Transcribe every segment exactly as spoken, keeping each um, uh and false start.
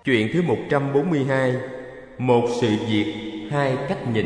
Chuyện thứ một trăm bốn mươi hai. Một sự việc, hai cách nhìn.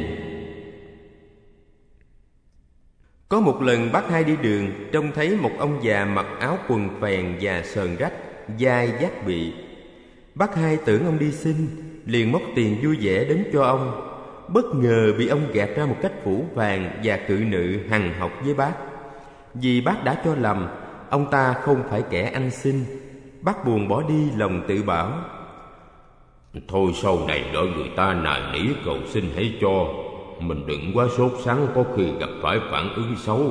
Có một lần bác Hai đi đường, trông thấy một ông già mặc áo quần phèn và sờn rách, vai vác bị. Bác Hai tưởng ông đi xin, liền móc tiền vui vẻ đến cho ông. Bất ngờ bị ông gạt ra một cách phũ phàng và cự nữ hằn học với bác. Vì bác đã cho lầm, ông ta không phải kẻ ăn xin. Bác buồn bỏ đi, lòng tự bảo: thôi sau này đợi người ta nài nỉ cầu xin hãy cho, mình đừng quá sốt sắng, có khi gặp phải phản ứng xấu.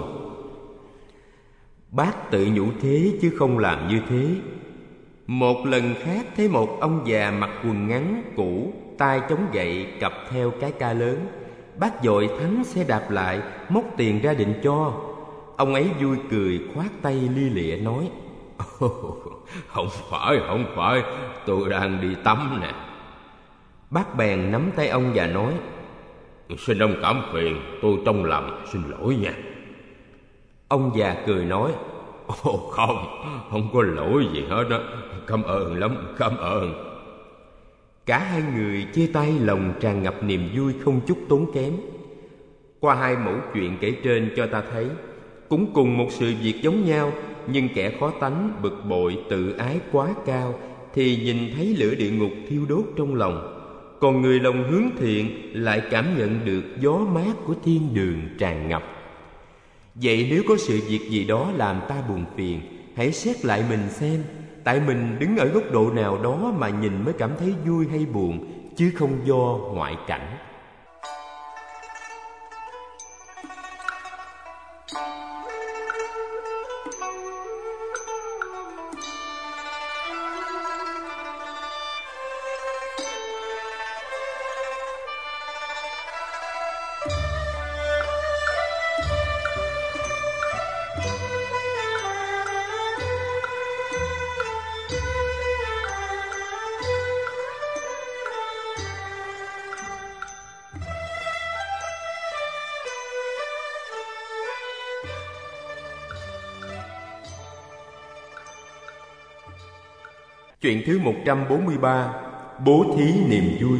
Bác tự nhủ thế chứ không làm như thế. Một lần khác thấy một ông già mặc quần ngắn cũ, tay chống gậy, cặp theo cái ca lớn. Bác vội thắng xe đạp lại, móc tiền ra định cho. Ông ấy vui cười, khoát tay lia lịa nói: Không phải, không phải, tôi đang đi tắm nè. Bác bèn nắm tay ông và nói: Xin ông cảm phiền, tôi trong lòng, xin lỗi nha. Ông già cười nói: Ồ không, không có lỗi gì hết á, cảm ơn lắm, cảm ơn. Cả hai người chia tay, lòng tràn ngập niềm vui không chút tốn kém. Qua hai mẫu chuyện kể trên cho ta thấy, cũng cùng một sự việc giống nhau, nhưng kẻ khó tánh, bực bội, tự ái quá cao thì nhìn thấy lửa địa ngục thiêu đốt trong lòng, còn người lòng hướng thiện lại cảm nhận được gió mát của thiên đường tràn ngập. Vậy nếu có sự việc gì đó làm ta buồn phiền, hãy xét lại mình xem, tại mình đứng ở góc độ nào đó mà nhìn mới cảm thấy vui hay buồn, chứ không do ngoại cảnh. Chuyện thứ một trăm bốn mươi ba. Bố thí niềm vui.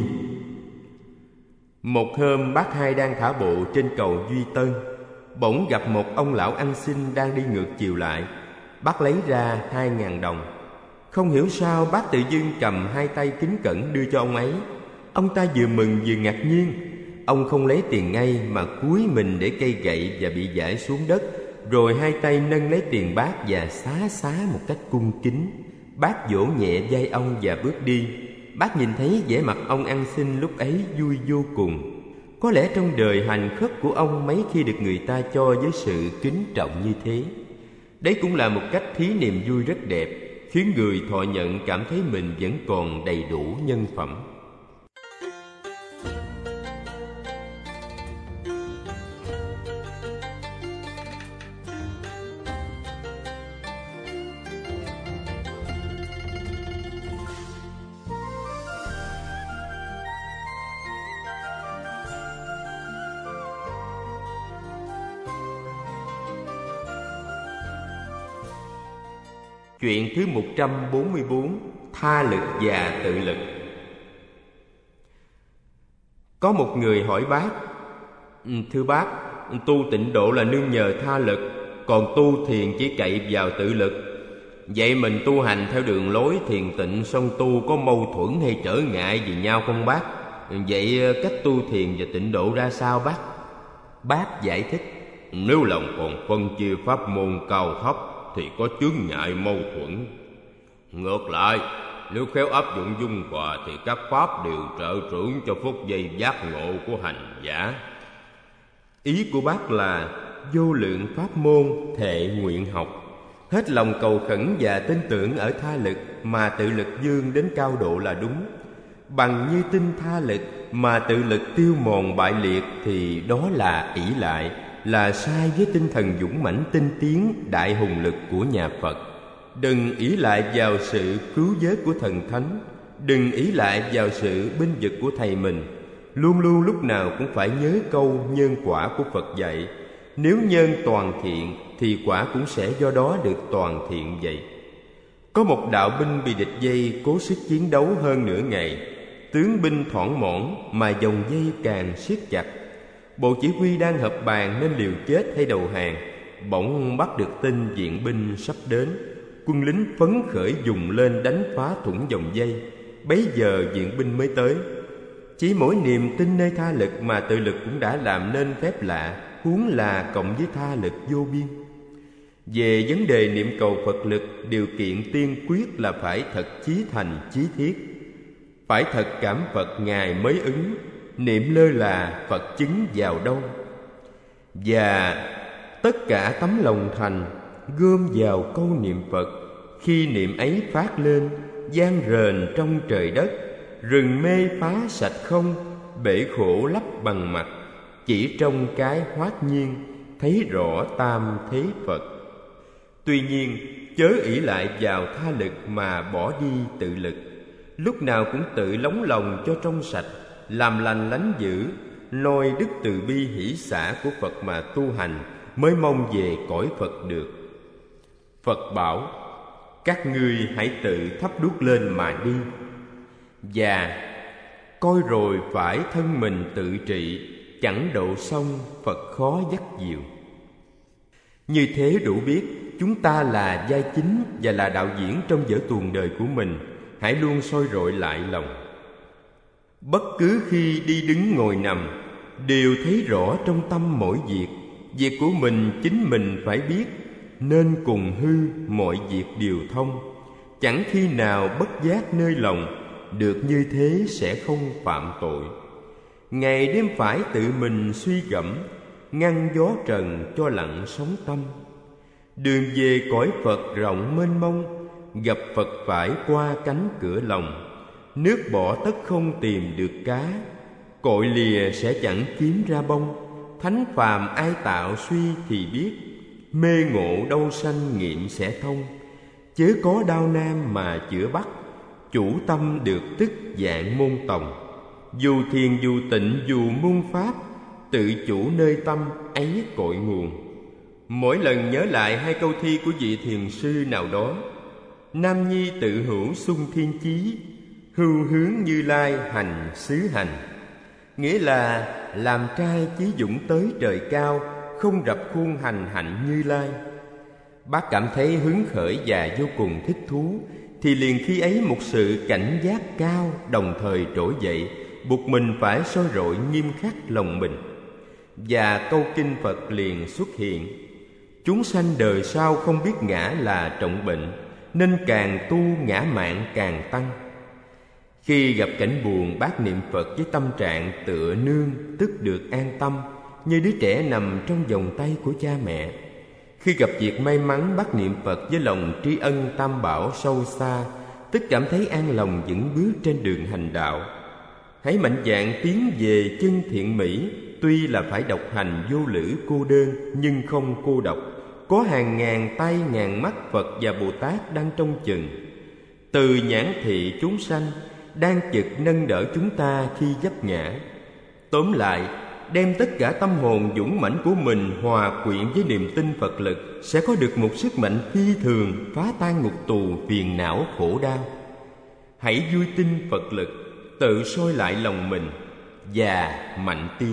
Một hôm bác Hai đang thả bộ trên cầu Duy Tân, bỗng gặp một ông lão ăn xin đang đi ngược chiều lại. Bác lấy ra hai ngàn đồng. Không hiểu sao bác tự dưng cầm hai tay kính cẩn đưa cho ông ấy. Ông ta vừa mừng vừa ngạc nhiên. Ông không lấy tiền ngay mà cúi mình để cây gậy và bị giãi xuống đất, rồi hai tay nâng lấy tiền bác và xá xá một cách cung kính. Bác vỗ nhẹ vai ông và bước đi. Bác nhìn thấy vẻ mặt ông ăn xin lúc ấy vui vô cùng. Có lẽ trong đời hành khất của ông mấy khi được người ta cho với sự kính trọng như thế. Đấy cũng là một cách thí niềm vui rất đẹp, khiến người thọ nhận cảm thấy mình vẫn còn đầy đủ nhân phẩm. Chuyện thứ một trăm bốn mươi bốn. Tha lực và tự lực. Có một người hỏi bác: Thưa bác, tu tịnh độ là nương nhờ tha lực, còn tu thiền chỉ cậy vào tự lực. Vậy mình tu hành theo đường lối thiền tịnh song tu có mâu thuẫn hay trở ngại gì nhau không bác? Vậy cách tu thiền và tịnh độ ra sao bác? Bác giải thích: Nếu lòng còn phân chia pháp môn cao thấp thì có chướng ngại mâu thuẫn. Ngược lại, nếu khéo áp dụng dung hòa thì các pháp đều trợ trưởng cho phút giây giác ngộ của hành giả. Ý của bác là vô lượng pháp môn thệ nguyện học, hết lòng cầu khẩn và tin tưởng ở tha lực mà tự lực vươn đến cao độ là đúng. Bằng như tin tha lực mà tự lực tiêu mòn bại liệt thì đó là ỷ lại, là sai với tinh thần dũng mãnh tinh tiến đại hùng lực của nhà Phật. Đừng ỷ lại vào sự cứu vớt của thần thánh, đừng ỷ lại vào sự binh vực của thầy mình. Luôn luôn lúc nào cũng phải nhớ câu nhân quả của Phật dạy: nếu nhân toàn thiện thì quả cũng sẽ do đó được toàn thiện vậy. Có một đạo binh bị địch dây, cố sức chiến đấu hơn nửa ngày. Tướng binh thoảng mõn mà dòng dây càng siết chặt. Bộ chỉ huy đang họp bàn nên liều chết hay đầu hàng. Bỗng bắt được tin viện binh sắp đến. Quân lính phấn khởi dùng lên đánh phá thủng dòng dây. Bấy giờ viện binh mới tới. Chỉ mỗi niềm tin nơi tha lực mà tự lực cũng đã làm nên phép lạ, huống là cộng với tha lực vô biên. Về vấn đề niệm cầu Phật lực, điều kiện tiên quyết là phải thật chí thành chí thiết. Phải thật cảm Phật Ngài mới ứng, niệm lơ là Phật chứng vào đâu. Và tất cả tấm lòng thành gom vào câu niệm Phật. Khi niệm ấy phát lên, vang rền trong trời đất. Rừng mê phá sạch không, bể khổ lấp bằng mặt. Chỉ trong cái hoát nhiên, thấy rõ tam thế Phật. Tuy nhiên, chớ ỷ lại vào tha lực mà bỏ đi tự lực. Lúc nào cũng tự lóng lòng cho trong sạch, làm lành lánh dữ, noi đức từ bi hỷ xả của Phật mà tu hành, mới mong về cõi Phật được. Phật bảo: các ngươi hãy tự thắp đuốc lên mà đi. Và coi rồi phải thân mình tự trị, chẳng độ xong Phật khó dắt dìu. Như thế đủ biết chúng ta là vai chính và là đạo diễn trong vở tuồng đời của mình. Hãy luôn soi rọi lại lòng. Bất cứ khi đi đứng ngồi nằm, đều thấy rõ trong tâm mỗi việc. Việc của mình chính mình phải biết, nên cùng hư mọi việc đều thông. Chẳng khi nào bất giác nơi lòng, được như thế sẽ không phạm tội. Ngày đêm phải tự mình suy gẫm, ngăn gió trần cho lặng sóng tâm. Đường về cõi Phật rộng mênh mông, gặp Phật phải qua cánh cửa lòng. Nước bỏ tất không tìm được cá, cội lìa sẽ chẳng kiếm ra bông. Thánh phàm ai tạo suy thì biết, mê ngộ đâu sanh nghiệm sẽ thông. Chớ có đao nam mà chữa bắt, chủ tâm được tức dạng môn tòng. Dù thiền dù tịnh dù môn pháp, tự chủ nơi tâm ấy cội nguồn. Mỗi lần nhớ lại hai câu thi của vị thiền sư nào đó: nam nhi tự hữu sung thiên chí, hưu hướng Như Lai hành xứ hành. Nghĩa là làm trai chí dũng tới trời cao, không rập khuôn hành hạnh Như Lai. Bác cảm thấy hứng khởi và vô cùng thích thú, thì liền khi ấy một sự cảnh giác cao đồng thời trỗi dậy, buộc mình phải soi rọi nghiêm khắc lòng mình. Và câu kinh Phật liền xuất hiện: chúng sanh đời sau không biết ngã là trọng bệnh, nên càng tu ngã mạn càng tăng. Khi gặp cảnh buồn, bác niệm Phật với tâm trạng tựa nương, tức được an tâm, như đứa trẻ nằm trong vòng tay của cha mẹ. Khi gặp việc may mắn, bác niệm Phật với lòng tri ân tam bảo sâu xa, tức cảm thấy an lòng vững bước trên đường hành đạo. Hãy mạnh dạn tiến về chân thiện mỹ. Tuy là phải độc hành vô lữ cô đơn, nhưng không cô độc. Có hàng ngàn tay ngàn mắt Phật và Bồ Tát đang trông chừng. Từ nhãn thị chúng sanh, đang chực nâng đỡ chúng ta khi vấp ngã. Tóm lại, đem tất cả tâm hồn dũng mãnh của mình hòa quyện với niềm tin Phật lực, sẽ có được một sức mạnh phi thường phá tan ngục tù phiền não khổ đau. Hãy vui tin Phật lực, tự soi lại lòng mình và mạnh tiến.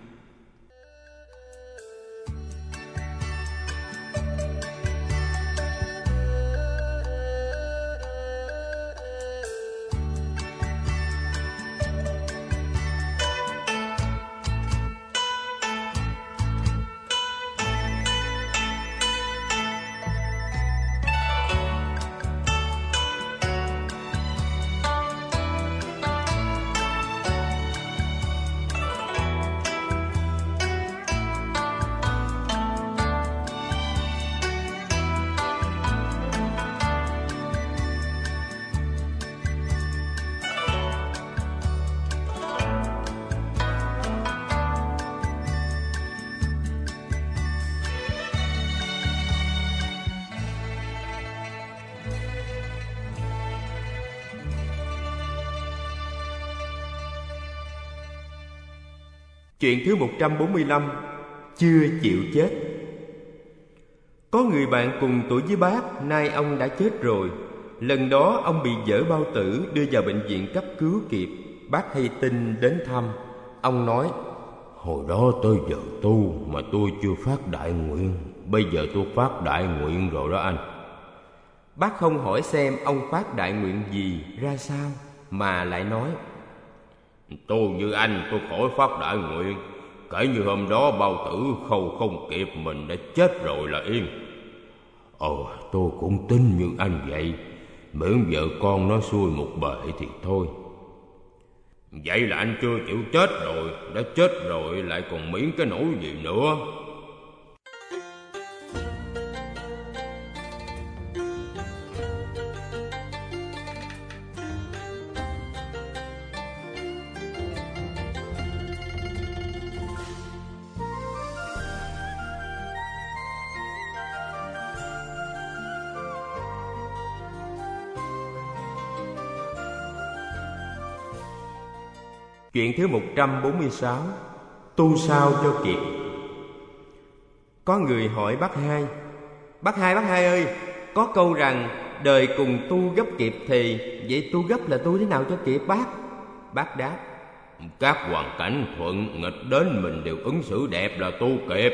Chuyện thứ một trăm bốn mươi lăm. Chưa chịu chết. Có người bạn cùng tuổi với bác, nay ông đã chết rồi. Lần đó ông bị vỡ bao tử, đưa vào bệnh viện cấp cứu kịp. Bác hay tin đến thăm. Ông nói: hồi đó tới giờ tu mà tôi chưa phát đại nguyện, bây giờ tôi phát đại nguyện rồi đó anh. Bác không hỏi xem ông phát đại nguyện gì ra sao, mà lại nói: tôi như anh, tôi khỏi phát đại nguyện. Kể như hôm đó bao tử khâu không kịp, mình đã chết rồi là yên. Ồ, tôi cũng tin như anh vậy, miễn vợ con nó xuôi một bề thì thôi. Vậy là anh chưa chịu chết rồi, đã chết rồi lại còn miễn cái nỗi gì nữa. Chuyện thứ một trăm bốn mươi sáu. Tu sao cho kịp. Có người hỏi bác Hai: Bác Hai, bác Hai ơi, có câu rằng đời cùng tu gấp kịp thì, vậy tu gấp là tu thế nào cho kịp bác? Bác đáp: các hoàn cảnh thuận nghịch đến mình đều ứng xử đẹp là tu kịp.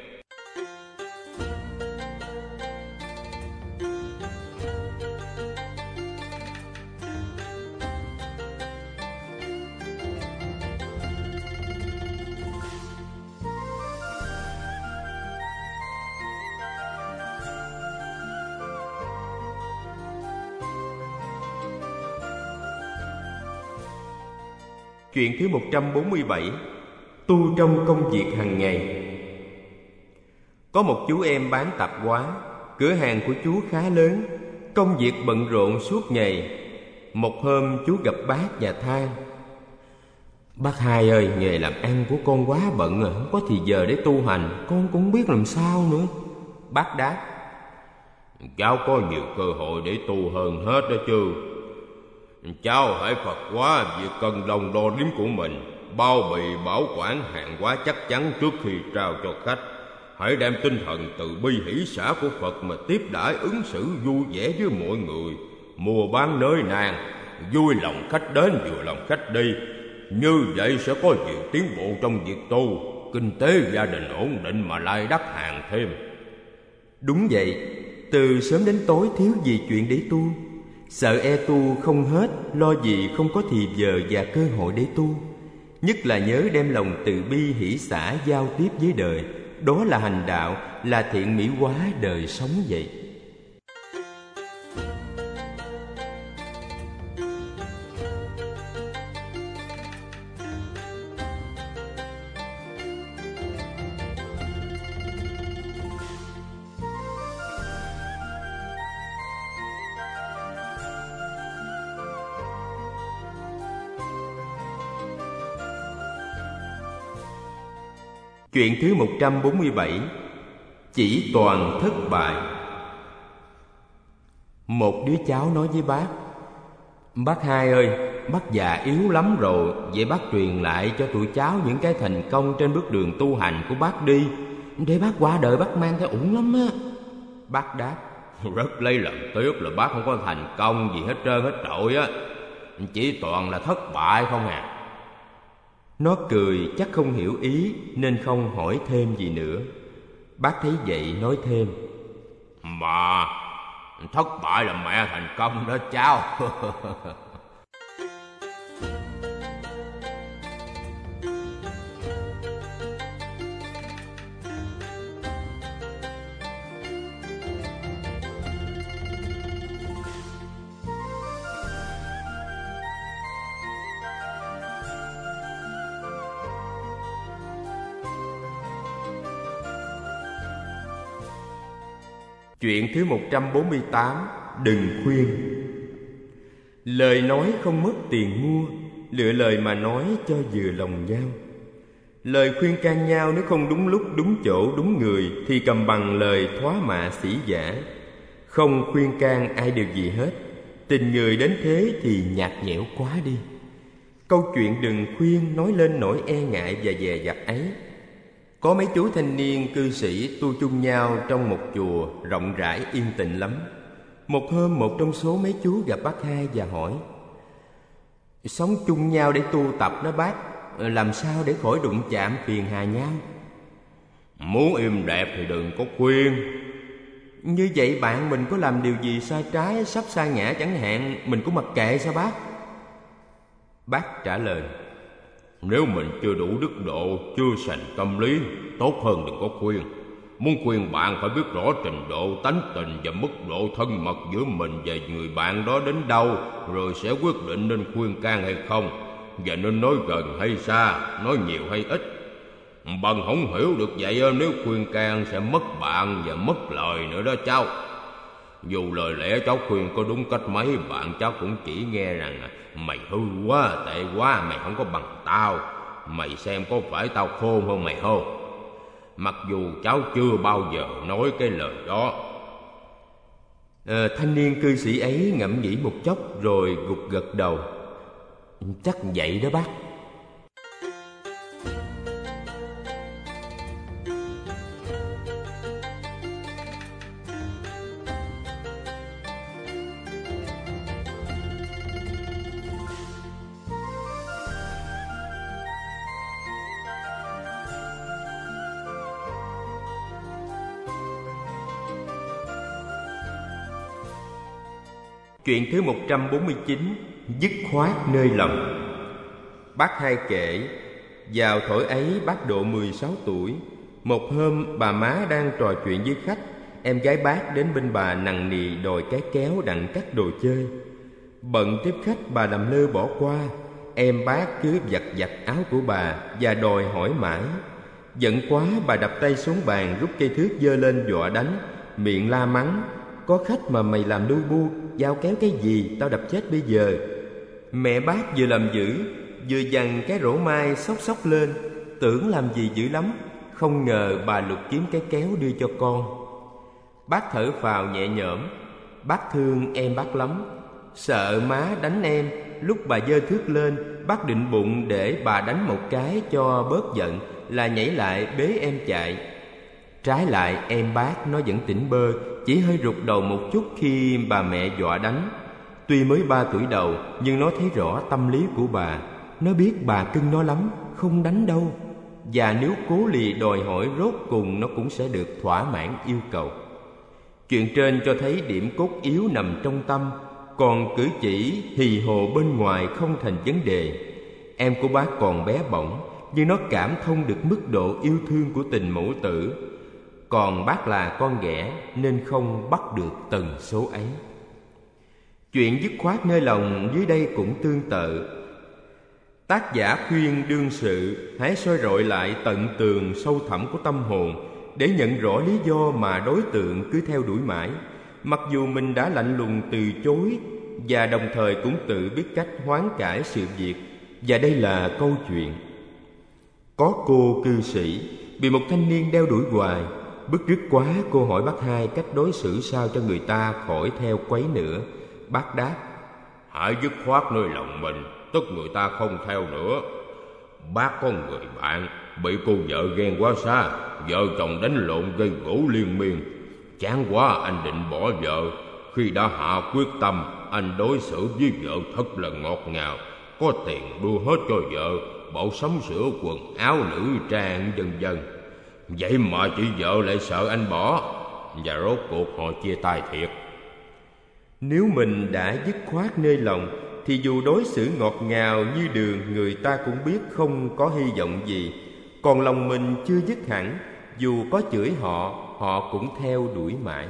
Chuyện thứ một trăm bốn mươi bảy. Tu trong công việc hàng ngày. Có một chú em bán tạp hóa. Cửa hàng của chú khá lớn, công việc bận rộn suốt ngày. Một hôm chú gặp bác và than: Bác Hai ơi, nghề làm ăn của con quá bận rồi, không có thì giờ để tu hành, con cũng biết làm sao nữa. Bác đáp: cháu có nhiều cơ hội để tu hơn hết đó chứ. Cháu hãy Phật hóa việc cân đồng đo đếm của mình, bao bì bảo quản hàng hóa chắc chắn trước khi trao cho khách. Hãy đem tinh thần từ bi hỷ xả của Phật mà tiếp đãi ứng xử vui vẻ với mọi người. Mua bán nơi nàng, vui lòng khách đến vừa lòng khách đi. Như vậy sẽ có nhiều tiến bộ trong việc tu, kinh tế gia đình ổn định mà lại đắt hàng thêm. Đúng vậy, từ sớm đến tối thiếu gì chuyện để tu. Sợ e tu không hết, lo gì không có thì giờ và cơ hội để tu. Nhất là nhớ đem lòng từ bi hỷ xả giao tiếp với đời. Đó là hành đạo, là thiện mỹ hóa đời sống vậy. Chuyện thứ một trăm bốn mươi bảy. Chỉ toàn thất bại. Một đứa cháu nói với bác: Bác Hai ơi, bác già yếu lắm rồi, vậy bác truyền lại cho tụi cháu những cái thành công trên bước đường tu hành của bác đi, để bác qua đời bác mang theo ổn lắm á. Bác đáp: rất lấy làm tiếc là bác không có thành công gì hết trơn hết trội á, chỉ toàn là thất bại không à. Nó cười chắc không hiểu ý nên không hỏi thêm gì nữa. Bác thấy vậy nói thêm: Mà thất bại là mẹ thành công đó cháu. Chuyện thứ một trăm bốn mươi tám. Đừng khuyên. Lời nói không mất tiền mua, lựa lời mà nói cho vừa lòng nhau. Lời khuyên can nhau nếu không đúng lúc, đúng chỗ, đúng người thì cầm bằng lời thoá mạ sĩ giả. Không khuyên can ai được gì hết. Tình người đến thế thì nhạt nhẽo quá đi. Câu chuyện đừng khuyên nói lên nỗi e ngại và dè dặt ấy. Có mấy chú thanh niên cư sĩ tu chung nhau trong một chùa rộng rãi yên tĩnh lắm. Một hôm, một trong số mấy chú gặp bác Hai và hỏi: sống chung nhau để tu tập đó bác, làm sao để khỏi đụng chạm phiền hà nhau? Muốn im đẹp thì đừng có khuyên. Như vậy bạn mình có làm điều gì sai trái, sắp sa ngã chẳng hạn, mình cũng mặc kệ sao bác? Bác trả lời: nếu mình chưa đủ đức độ, chưa sành tâm lý, tốt hơn đừng có khuyên. Muốn khuyên bạn phải biết rõ trình độ tánh tình và mức độ thân mật giữa mình và người bạn đó đến đâu, rồi sẽ quyết định nên khuyên can hay không, và nên nói gần hay xa, nói nhiều hay ít. Bằng không hiểu được vậy, nếu khuyên can sẽ mất bạn và mất lời nữa đó cháu. Dù lời lẽ cháu khuyên có đúng cách mấy, bạn cháu cũng chỉ nghe rằng mày hư quá, tệ quá, mày không có bằng tao, mày xem có phải tao khôn hơn mày không. Mặc dù cháu chưa bao giờ nói cái lời đó. à, Thanh niên cư sĩ ấy ngẫm nghĩ một chốc rồi gục gật đầu: chắc vậy đó bác. Chuyện thứ một trăm bốn mươi chín: dứt khoát nơi lòng. Bác Hai kể, vào thổi ấy bác độ mười sáu tuổi. Một hôm bà má đang trò chuyện với khách, em gái bác đến bên bà nằng nì đòi cái kéo đặng cắt đồ chơi. Bận tiếp khách, bà làm lơ bỏ qua. Em bác cứ vặt vặt áo của bà và đòi hỏi mãi. Giận quá, bà đập tay xuống bàn, rút cây thước giơ lên dọa đánh, miệng la mắng: có khách mà mày làm lu bu, dao kéo cái gì, tao đập chết bây giờ. Mẹ bác vừa làm dữ, vừa giằng cái rổ mai xốc xốc lên, tưởng làm gì dữ lắm, không ngờ bà lục kiếm cái kéo đưa cho con. Bác thở phào nhẹ nhõm. Bác thương em bác lắm, sợ má đánh em. Lúc bà giơ thước lên, bác định bụng để bà đánh một cái cho bớt giận, là nhảy lại bế em chạy. Trái lại, em bác nó vẫn tỉnh bơ, chỉ hơi rụt đầu một chút khi bà mẹ dọa đánh. Tuy mới ba tuổi đầu, nhưng nó thấy rõ tâm lý của bà. Nó biết bà cưng nó lắm, không đánh đâu. Và nếu cố lì đòi hỏi, rốt cùng nó cũng sẽ được thỏa mãn yêu cầu. Chuyện trên cho thấy điểm cốt yếu nằm trong tâm, còn cử chỉ hì hồ bên ngoài không thành vấn đề. Em của bác còn bé bỏng, nhưng nó cảm thông được mức độ yêu thương của tình mẫu tử. Còn bác là con ghẻ nên không bắt được tần số ấy. Chuyện dứt khoát nơi lòng dưới đây cũng tương tự. Tác giả khuyên đương sự hãy soi rọi lại tận tường sâu thẳm của tâm hồn, để nhận rõ lý do mà đối tượng cứ theo đuổi mãi, mặc dù mình đã lạnh lùng từ chối, và đồng thời cũng tự biết cách hoán cải sự việc. Và đây là câu chuyện. Có cô cư sĩ bị một thanh niên đeo đuổi hoài. Bức rứt quá, cô hỏi bác Hai cách đối xử sao cho người ta khỏi theo quấy nữa. Bác đáp: hãy dứt khoát nơi lòng mình, tức người ta không theo nữa. Bác có người bạn bị cô vợ ghen quá xa, vợ chồng đánh lộn gây gổ liên miên. Chán quá, anh định bỏ vợ. Khi đã hạ quyết tâm, anh đối xử với vợ thật là ngọt ngào, có tiền đưa hết cho vợ, bộ sắm sửa quần áo nữ trang vân vân. Vậy mà chị vợ lại sợ anh bỏ, và rốt cuộc họ chia tay thiệt. Nếu mình đã dứt khoát nơi lòng, thì dù đối xử ngọt ngào như đường, người ta cũng biết không có hy vọng gì. Còn lòng mình chưa dứt hẳn, dù có chửi họ, họ cũng theo đuổi mãi.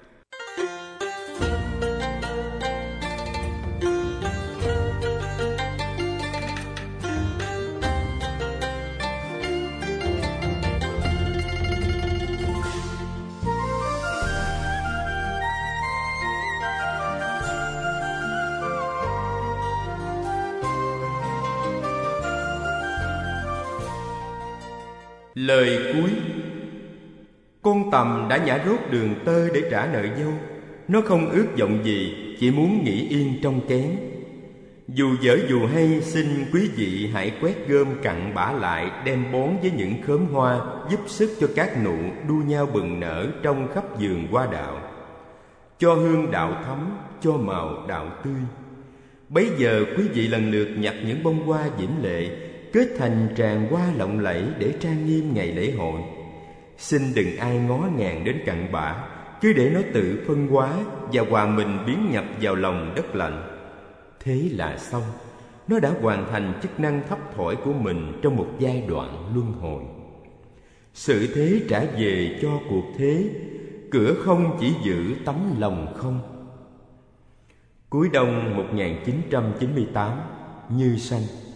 Lời cuối. Con tầm đã nhả rốt đường tơ để trả nợ dâu. Nó không ước vọng gì, chỉ muốn nghỉ yên trong kén. Dù dở dù hay, xin quý vị hãy quét gom cặn bã lại, đem bón với những khóm hoa, giúp sức cho các nụ đua nhau bừng nở trong khắp vườn hoa đạo. cho hương đạo thắm, cho màu đạo tươi. Bấy giờ quý vị lần lượt nhặt những bông hoa diễm lệ, kết thành tràng hoa lộng lẫy để trang nghiêm ngày lễ hội. Xin đừng ai ngó ngàng đến cặn bã, cứ để nó tự phân hóa và hòa mình biến nhập vào lòng đất lạnh. Thế là xong, nó đã hoàn thành chức năng thấp thỏi của mình trong một giai đoạn luân hồi. Sự thế trả về cho cuộc thế, cửa không chỉ giữ tấm lòng không. Cuối đông một nghìn chín trăm chín mươi tám, Như Sanh.